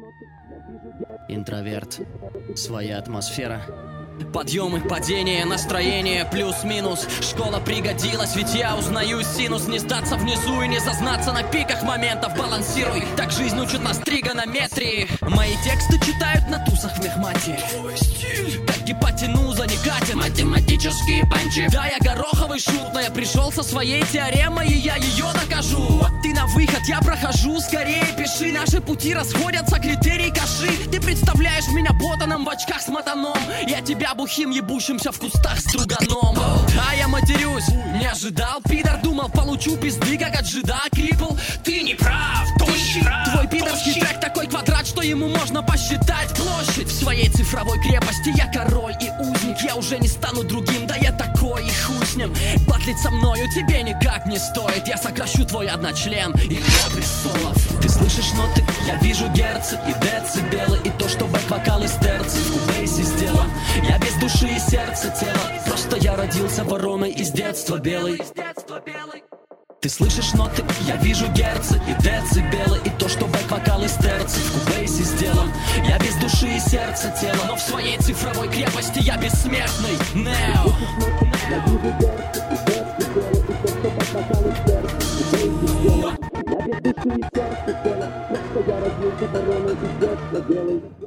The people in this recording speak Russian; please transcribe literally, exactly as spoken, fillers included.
Интроверт. Своя атмосфера. Подъемы, падения, настроение плюс-минус. Школа пригодилась, ведь я узнаю синус. Не сдаться внизу и не зазнаться на пиках моментов. Балансируй, так жизнь учит нас тригонометрии. Мои тексты читают на тусах в мехмате. Твой стиль, как гипотенуза, не катит. Математические панчи. Да, я гороховый шут, но я пришел со своей теоремой, и я ее докажу. Ты на выход, я прохожу, скорее пиши. Наши пути расходятся, критерий каши. Ты представляешь меня ботаном в очках с мотаном. Я тебя бухим, ебущимся в кустах струганом. А я матерюсь, не ожидал, пидор. Думал, получу пизды, как от жида. Крипл, ты не прав, ты не прав. Твой пидорский трек такой квадрат, что ему можно посчитать площадь. В своей цифровой крепости я король и узник. Я уже не стану другим, да я такой, и хуй с ним. Батлить со мною тебе никак не стоит. Я сокращу твой одночлен и я престолов. Ты слышишь ноты, я вижу герцы и децибелы. И то, что бэк-вокал из терций в кубейсе сделан. Я без души и сердца тела. Просто я родился вороной из детства белый. Ты слышишь ноты, я вижу герцы и децибелы. И то, что бэк-вокал из терций в кубейсе сделан. Я без души и сердца тела. Но в своей цифровой крепости я бессмертный. Нео. Я вижу герцы и децибелы. И то, что бэк-вокал из терций в кубейсе сделан. Я без души и сердца тела. Просто я родился вороной из детства белый.